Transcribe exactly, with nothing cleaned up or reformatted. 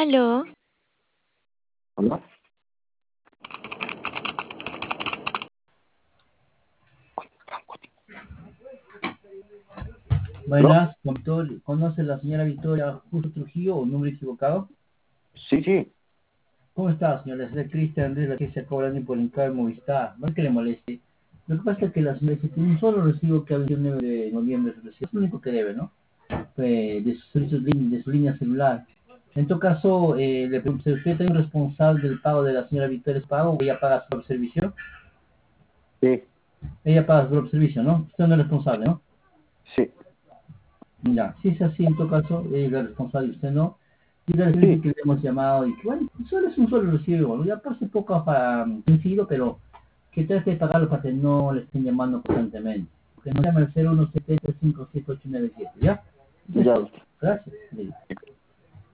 Aló, ¿Hola? ¿Aló? Buenas, con Victoria- ¿conoce la señora Victoria Justo Trujillo o número equivocado? Sí, sí. ¿Cómo está, señora? Es de Cristian Andrés, la que se acaba de por el Movistar. No es que le moleste. Lo que pasa es que la señora dice que un solo recibo que ha vencido el nueve de noviembre es recibo. Es lo único que debe, ¿no? Eh, de, su, servicios lin- de su línea celular. En todo caso, eh, le pregunto, ¿usted es responsable del pago de la señora Victoria Pago o ella paga su servicio? Sí, Ella paga su servicio, ¿no? Usted no es responsable, ¿no? sí, Ya, si es así, en todo caso, ella es la responsable, usted no. Y le dice sí. que le hemos llamado y que, bueno, solo es un solo recibo, ¿no? Ya parece poco para sencillo, pero que trate de pagarlo para que no le estén llamando constantemente. Que nos llame al cero uno siete cinco siete ocho nueve siete, ¿ya? Eso es Ya. todo. Gracias.